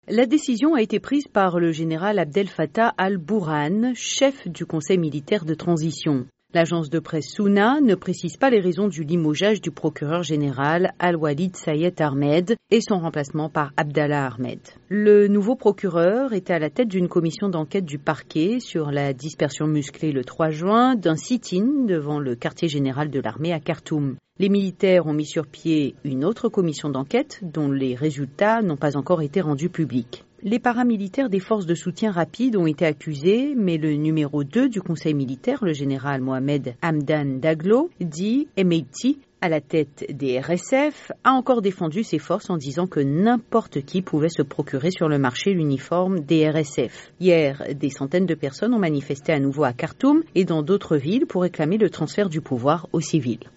La décision a été prise par le général Abdel Fattah al-Burhan, chef du Conseil militaire de transition. L'agence de presse Souna ne précise pas les raisons du limogeage du procureur général Al-Walid Sayed Ahmed et son remplacement par Abdallah Ahmed. Le nouveau procureur était à la tête d'une commission d'enquête du parquet sur la dispersion musclée le 3 juin d'un sit-in devant le quartier général de l'armée à Khartoum. Les militaires ont mis sur pied une autre commission d'enquête dont les résultats n'ont pas encore été rendus publics. Les paramilitaires des forces de soutien rapide ont été accusés, mais le numéro 2 du conseil militaire, le général Mohamed Hamdan Daglo, dit Hemedti, à la tête des RSF, a encore défendu ses forces en disant que n'importe qui pouvait se procurer sur le marché l'uniforme des RSF. Hier, des centaines de personnes ont manifesté à nouveau à Khartoum et dans d'autres villes pour réclamer le transfert du pouvoir aux civils.